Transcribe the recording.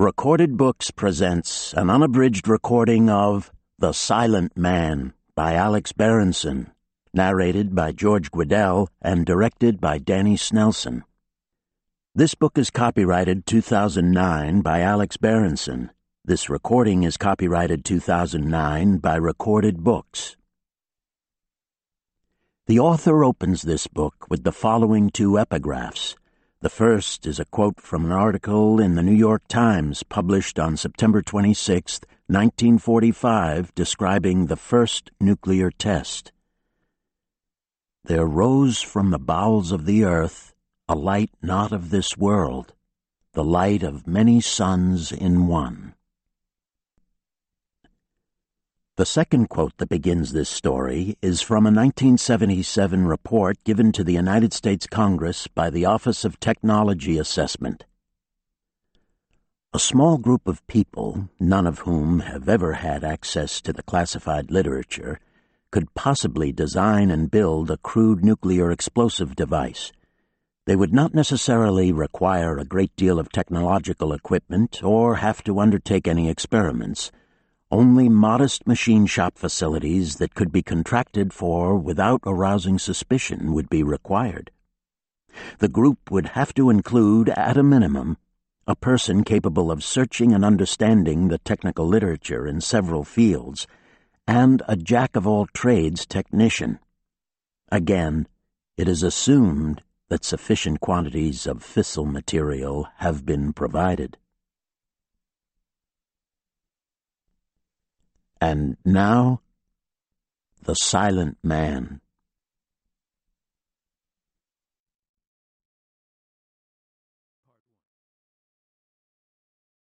Recorded Books presents an unabridged recording of The Silent Man by Alex Berenson, narrated by George Guidall and directed by Danny Snelson. This book is copyrighted 2009 by Alex Berenson. This recording is copyrighted 2009 by Recorded Books. The author opens this book with the following two epigraphs. The first is a quote from an article in the New York Times published on September 26, 1945, describing the first nuclear test. There rose from the bowels of the earth a light not of this world, the light of many suns in one. The second quote that begins this story is from a 1977 report given to the United States Congress by the Office of Technology Assessment. A small group of people, none of whom have ever had access to the classified literature, could possibly design and build a crude nuclear explosive device. They would not necessarily require a great deal of technological equipment or have to undertake any experiments. Only modest machine shop facilities that could be contracted for without arousing suspicion would be required. The group would have to include, at a minimum, a person capable of searching and understanding the technical literature in several fields, and a jack-of-all-trades technician. Again, it is assumed that sufficient quantities of fissile material have been provided. And now, The Silent Man.